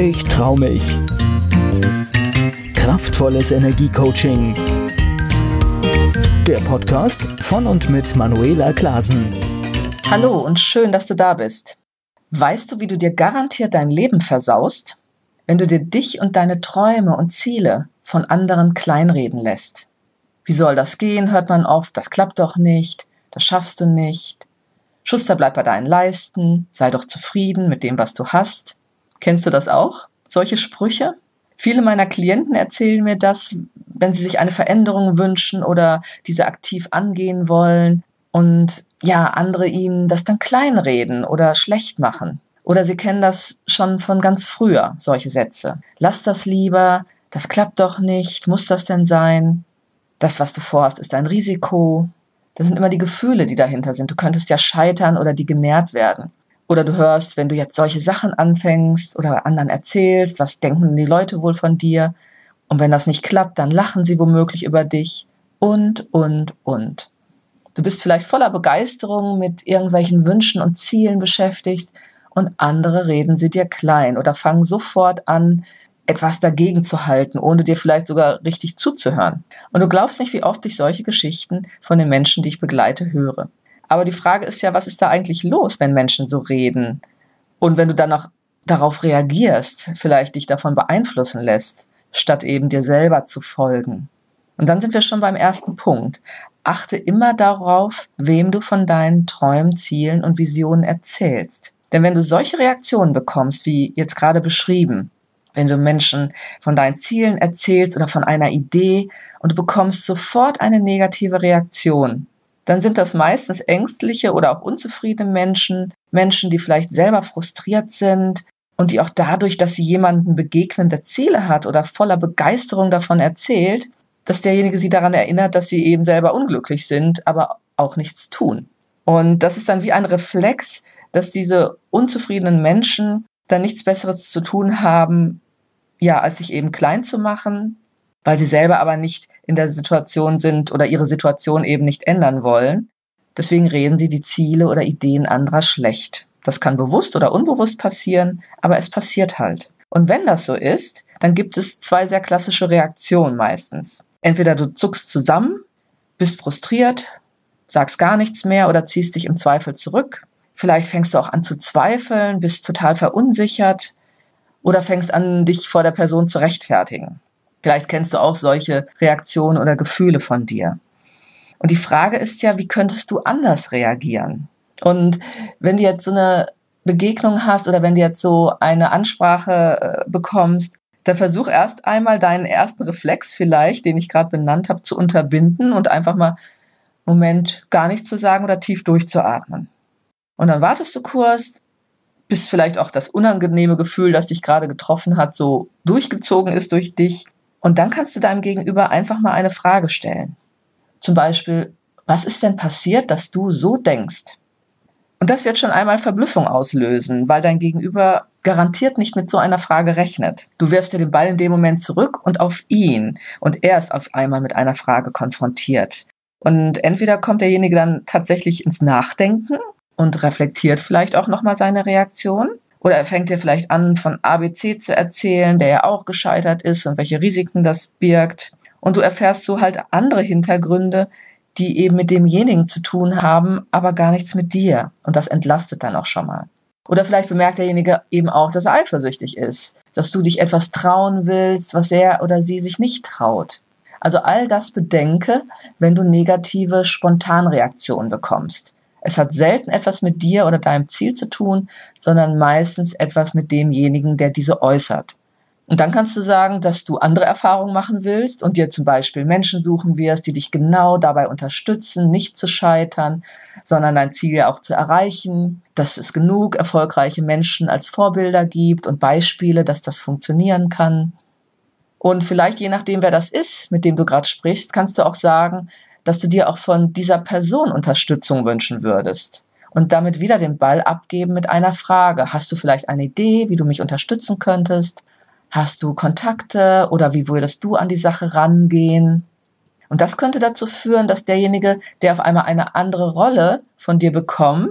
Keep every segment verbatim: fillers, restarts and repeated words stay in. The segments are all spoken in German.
Ich trau mich. Kraftvolles Energiecoaching. Der Podcast von und mit Manuela Klasen. Hallo und schön, dass du da bist. Weißt du, wie du dir garantiert dein Leben versaust, wenn du dir dich und deine Träume und Ziele von anderen kleinreden lässt? Wie soll das gehen, hört man oft, das klappt doch nicht, das schaffst du nicht. Schuster, bleib bei deinen Leisten, sei doch zufrieden mit dem, was du hast. Kennst du das auch? Solche Sprüche? Viele meiner Klienten erzählen mir das, wenn sie sich eine Veränderung wünschen oder diese aktiv angehen wollen und ja, andere ihnen das dann kleinreden oder schlecht machen. Oder sie kennen das schon von ganz früher, solche Sätze. Lass das lieber, das klappt doch nicht, muss das denn sein? Das, was du vorhast, ist ein Risiko. Das sind immer die Gefühle, die dahinter sind. Du könntest ja scheitern oder die genährt werden. Oder du hörst, wenn du jetzt solche Sachen anfängst oder anderen erzählst, was denken die Leute wohl von dir? Und wenn das nicht klappt, dann lachen sie womöglich über dich. Und, und, und. Du bist vielleicht voller Begeisterung mit irgendwelchen Wünschen und Zielen beschäftigt und andere reden sie dir klein oder fangen sofort an, etwas dagegen zu halten, ohne dir vielleicht sogar richtig zuzuhören. Und du glaubst nicht, wie oft ich solche Geschichten von den Menschen, die ich begleite, höre. Aber die Frage ist ja, was ist da eigentlich los, wenn Menschen so reden? Und wenn du dann noch darauf reagierst, vielleicht dich davon beeinflussen lässt, statt eben dir selber zu folgen. Und dann sind wir schon beim ersten Punkt. Achte immer darauf, wem du von deinen Träumen, Zielen und Visionen erzählst. Denn wenn du solche Reaktionen bekommst, wie jetzt gerade beschrieben, wenn du Menschen von deinen Zielen erzählst oder von einer Idee und du bekommst sofort eine negative Reaktion, dann sind das meistens ängstliche oder auch unzufriedene Menschen, Menschen, die vielleicht selber frustriert sind und die auch dadurch, dass sie jemanden begegnen, der Ziele hat oder voller Begeisterung davon erzählt, dass derjenige sie daran erinnert, dass sie eben selber unglücklich sind, aber auch nichts tun. Und das ist dann wie ein Reflex, dass diese unzufriedenen Menschen dann nichts Besseres zu tun haben, ja, als sich eben klein zu machen, weil sie selber aber nicht in der Situation sind oder ihre Situation eben nicht ändern wollen. Deswegen reden sie die Ziele oder Ideen anderer schlecht. Das kann bewusst oder unbewusst passieren, aber es passiert halt. Und wenn das so ist, dann gibt es zwei sehr klassische Reaktionen meistens. Entweder du zuckst zusammen, bist frustriert, sagst gar nichts mehr oder ziehst dich im Zweifel zurück. Vielleicht fängst du auch an zu zweifeln, bist total verunsichert oder fängst an, dich vor der Person zu rechtfertigen. Vielleicht kennst du auch solche Reaktionen oder Gefühle von dir. Und die Frage ist ja, wie könntest du anders reagieren? Und wenn du jetzt so eine Begegnung hast oder wenn du jetzt so eine Ansprache äh, bekommst, dann versuch erst einmal deinen ersten Reflex vielleicht, den ich gerade benannt habe, zu unterbinden und einfach mal, Moment, gar nichts zu sagen oder tief durchzuatmen. Und dann wartest du kurz, bis vielleicht auch das unangenehme Gefühl, das dich gerade getroffen hat, so durchgezogen ist durch dich. Und dann kannst du deinem Gegenüber einfach mal eine Frage stellen. Zum Beispiel, was ist denn passiert, dass du so denkst? Und das wird schon einmal Verblüffung auslösen, weil dein Gegenüber garantiert nicht mit so einer Frage rechnet. Du wirfst dir den Ball in dem Moment zurück und auf ihn. Und er ist auf einmal mit einer Frage konfrontiert. Und entweder kommt derjenige dann tatsächlich ins Nachdenken und reflektiert vielleicht auch nochmal seine Reaktion. Oder er fängt dir vielleicht an, von A B C zu erzählen, der ja auch gescheitert ist und welche Risiken das birgt. Und du erfährst so halt andere Hintergründe, die eben mit demjenigen zu tun haben, aber gar nichts mit dir. Und das entlastet dann auch schon mal. Oder vielleicht bemerkt derjenige eben auch, dass er eifersüchtig ist, dass du dich etwas trauen willst, was er oder sie sich nicht traut. Also all das bedenke, wenn du negative Spontanreaktionen bekommst. Es hat selten etwas mit dir oder deinem Ziel zu tun, sondern meistens etwas mit demjenigen, der diese äußert. Und dann kannst du sagen, dass du andere Erfahrungen machen willst und dir zum Beispiel Menschen suchen wirst, die dich genau dabei unterstützen, nicht zu scheitern, sondern dein Ziel ja auch zu erreichen, dass es genug erfolgreiche Menschen als Vorbilder gibt und Beispiele, dass das funktionieren kann. Und vielleicht je nachdem, wer das ist, mit dem du gerade sprichst, kannst du auch sagen, dass du dir auch von dieser Person Unterstützung wünschen würdest. Und damit wieder den Ball abgeben mit einer Frage. Hast du vielleicht eine Idee, wie du mich unterstützen könntest? Hast du Kontakte oder wie würdest du an die Sache rangehen? Und das könnte dazu führen, dass derjenige, der auf einmal eine andere Rolle von dir bekommt,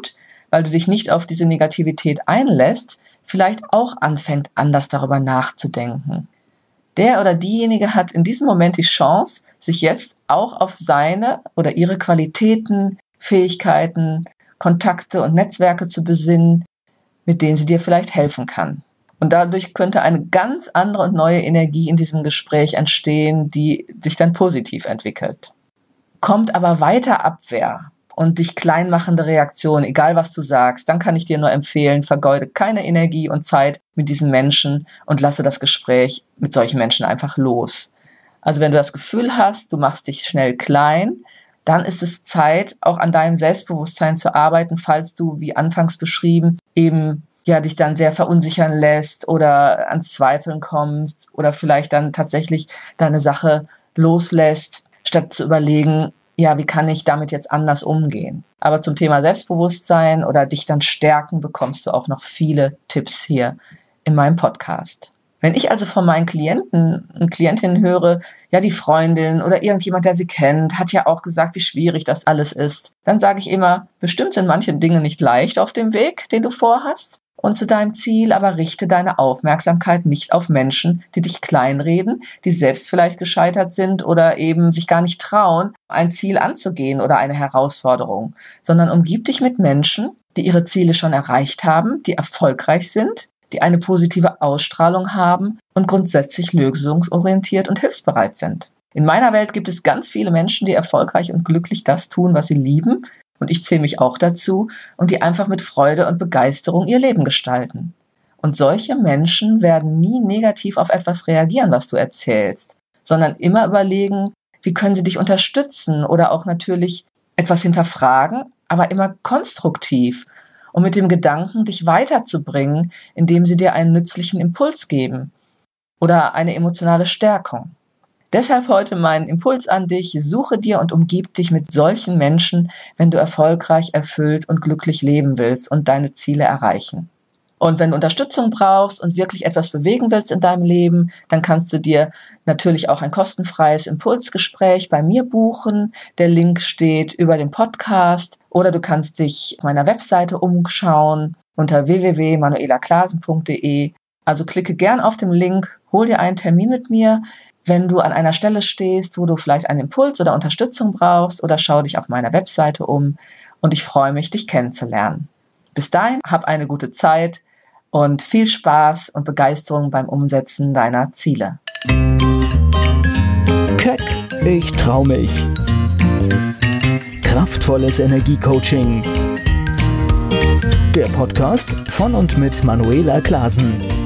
weil du dich nicht auf diese Negativität einlässt, vielleicht auch anfängt, anders darüber nachzudenken. Der oder diejenige hat in diesem Moment die Chance, sich jetzt auch auf seine oder ihre Qualitäten, Fähigkeiten, Kontakte und Netzwerke zu besinnen, mit denen sie dir vielleicht helfen kann. Und dadurch könnte eine ganz andere und neue Energie in diesem Gespräch entstehen, die sich dann positiv entwickelt. Kommt aber weiter Abwehr und dich kleinmachende Reaktion, egal was du sagst, dann kann ich dir nur empfehlen, vergeude keine Energie und Zeit mit diesen Menschen und lasse das Gespräch mit solchen Menschen einfach los. Also wenn du das Gefühl hast, du machst dich schnell klein, dann ist es Zeit, auch an deinem Selbstbewusstsein zu arbeiten, falls du, wie anfangs beschrieben, eben ja dich dann sehr verunsichern lässt oder ans Zweifeln kommst oder vielleicht dann tatsächlich deine Sache loslässt, statt zu überlegen, ja, wie kann ich damit jetzt anders umgehen? Aber zum Thema Selbstbewusstsein oder dich dann stärken, bekommst du auch noch viele Tipps hier in meinem Podcast. Wenn ich also von meinen Klienten und Klientinnen höre, ja, die Freundin oder irgendjemand, der sie kennt, hat ja auch gesagt, wie schwierig das alles ist, dann sage ich immer, bestimmt sind manche Dinge nicht leicht auf dem Weg, den du vorhast und zu deinem Ziel, aber richte deine Aufmerksamkeit nicht auf Menschen, die dich kleinreden, die selbst vielleicht gescheitert sind oder eben sich gar nicht trauen, ein Ziel anzugehen oder eine Herausforderung, sondern umgib dich mit Menschen, die ihre Ziele schon erreicht haben, die erfolgreich sind, die eine positive Ausstrahlung haben und grundsätzlich lösungsorientiert und hilfsbereit sind. In meiner Welt gibt es ganz viele Menschen, die erfolgreich und glücklich das tun, was sie lieben, und ich zähle mich auch dazu, und die einfach mit Freude und Begeisterung ihr Leben gestalten. Und solche Menschen werden nie negativ auf etwas reagieren, was du erzählst, sondern immer überlegen, wie können sie dich unterstützen oder auch natürlich etwas hinterfragen, aber immer konstruktiv und mit dem Gedanken, dich weiterzubringen, indem sie dir einen nützlichen Impuls geben oder eine emotionale Stärkung. Deshalb heute mein Impuls an dich: Suche dir und umgib dich mit solchen Menschen, wenn du erfolgreich, erfüllt und glücklich leben willst und deine Ziele erreichen. Und wenn du Unterstützung brauchst und wirklich etwas bewegen willst in deinem Leben, dann kannst du dir natürlich auch ein kostenfreies Impulsgespräch bei mir buchen. Der Link steht über dem Podcast, oder du kannst dich auf meiner Webseite umschauen unter w w w punkt manuela klasen punkt d e. Also klicke gern auf den Link, hol dir einen Termin mit mir, wenn du an einer Stelle stehst, wo du vielleicht einen Impuls oder Unterstützung brauchst, oder schau dich auf meiner Webseite um, und ich freue mich, dich kennenzulernen. Bis dahin, hab eine gute Zeit und viel Spaß und Begeisterung beim Umsetzen deiner Ziele. Keck, ich trau mich. Kraftvolles Energiecoaching. Der Podcast von und mit Manuela Klasen.